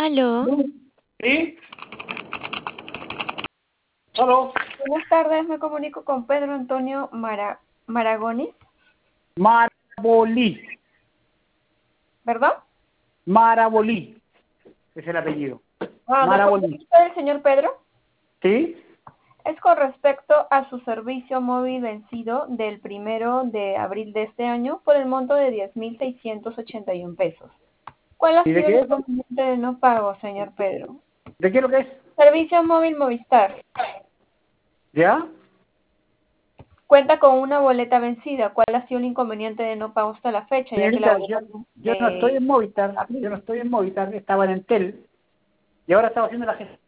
Aló, ¿Sí? ¿Solo? Buenas tardes, me comunico con Pedro Antonio Maragonis, Marabolí. ¿verdad? Marabolí. Es el apellido. ¿Me comunica Marabolí. usted el señor Pedro? ¿Sí? Es con respecto a su servicio móvil vencido del 1 de abril de este año por el monto de 10.681 pesos. ¿Cuál ha ¿Y de sido el qué es? inconveniente de no pago, señor Pedro? ¿De qué es lo que es? Servicio móvil Movistar. ¿Ya? Cuenta con una boleta vencida. ¿Cuál ha sido el inconveniente de no pago hasta la fecha? Ya que la Señorita, boleta yo no estoy de en Movistar. Yo no abril. estoy en Movistar. Estaba en Entel. Y ahora estaba haciendo la gestión.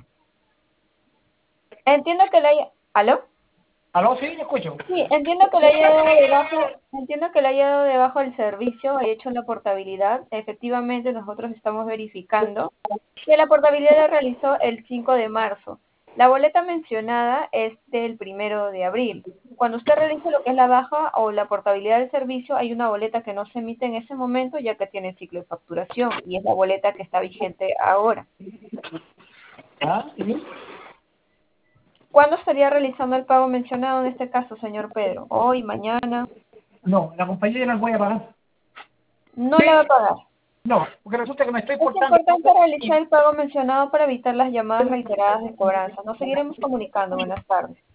Entiendo que la haya... ¿Aló? ¿Aló? Sí, le escucho. Sí, entiendo que le haya dado debajo el servicio, he hecho la portabilidad. Efectivamente, nosotros estamos verificando que la portabilidad la realizó el 5 de marzo. La boleta mencionada es del 1 de abril. Cuando usted realiza lo que es la baja o la portabilidad del servicio, hay una boleta que no se emite en ese momento ya que tiene ciclo de facturación y es la boleta que está vigente ahora. ¿Ah? ¿Sí? ¿Cuándo estaría realizando el pago mencionado en este caso, señor Pedro? ¿Hoy, mañana? No, la compañía ya no voy a pagar. No la va a pagar. No, porque resulta que me estoy Es portando. importante realizar el pago mencionado para evitar las llamadas reiteradas de cobranza. Nos seguiremos comunicando. Buenas tardes.